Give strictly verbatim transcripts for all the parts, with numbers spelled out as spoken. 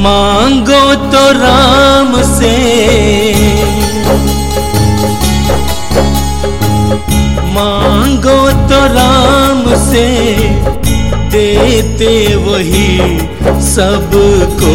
मांगो तो राम से, मांगो तो राम से, देते वही सबको।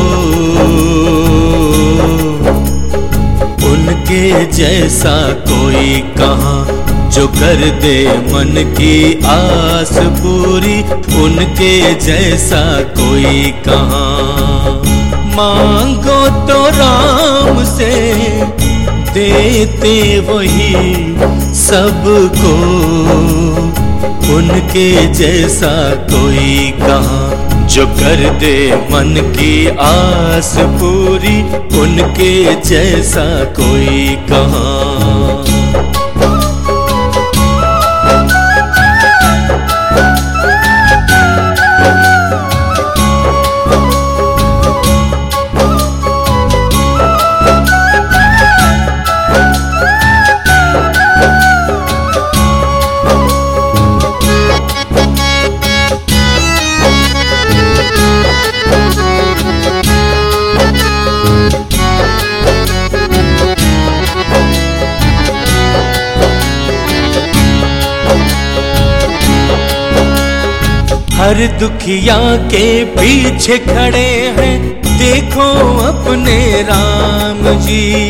उनके जैसा कोई कहाँ जो कर दे मन की आस पूरी, उनके जैसा कोई कहाँ। मांगो तो राम से, देते वही सबको। उनके जैसा कोई कहाँ जो कर दे मन की आस पूरी, उनके जैसा कोई कहाँ। हर दुखिया के पीछे खड़े हैं देखो अपने राम जी।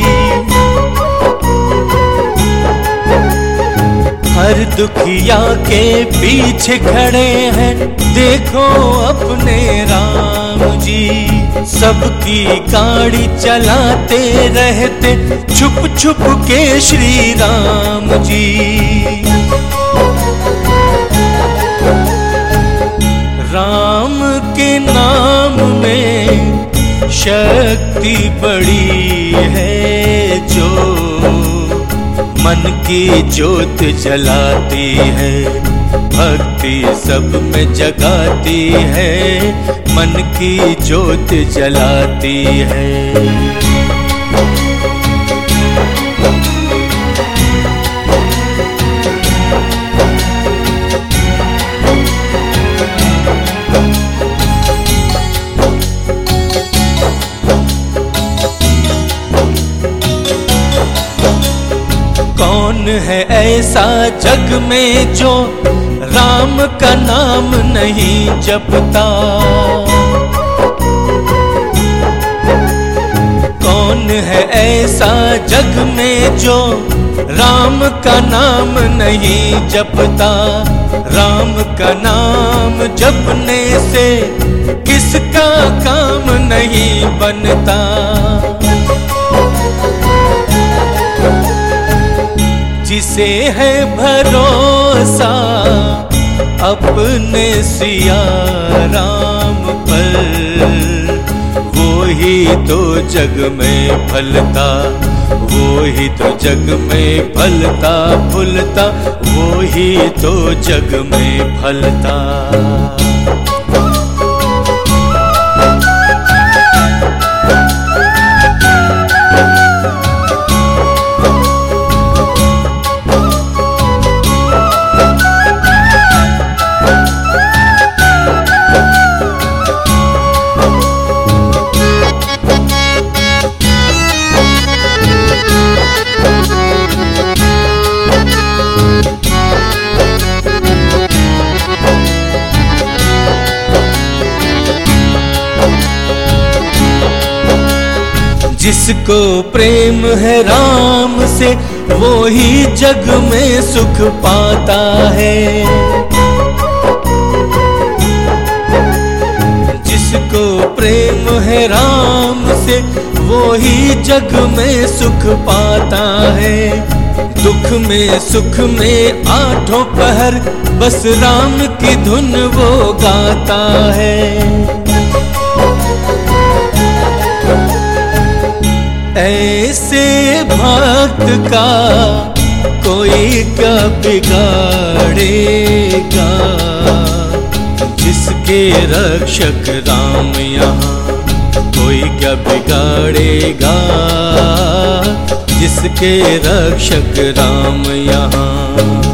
हर दुखिया के पीछे खड़े हैं देखो अपने राम जी। सबकी गाड़ी चलाते रहते छुप छुप के श्री राम जी। राम के नाम में शक्ति बड़ी है, जो मन की ज्योत जलाती है, भक्ति सब में जगाती है, मन की ज्योत जलाती है। कौन है ऐसा जग में जो राम का नाम नहीं जपता। कौन है ऐसा जग में जो राम का नाम नहीं जपता। राम का नाम जपने से किसका काम नहीं बनता। जिसे है भरोसा अपने सिया राम पर, वो ही तो जग में फलता, वो ही तो जग में फलता फूलता, वो ही तो जग में फलता। जिसको प्रेम है राम से वो ही जग में सुख पाता है। जिसको प्रेम है राम से वो ही जग में सुख पाता है। दुख में सुख में आठों पहर बस राम की धुन वो गाता है। ऐसे भक्त का कोई क्या बिगाड़ेगा, जिसके रक्षक राम यहाँ कोई क्या बिगाड़ेगा। जिसके रक्षक राम यहाँ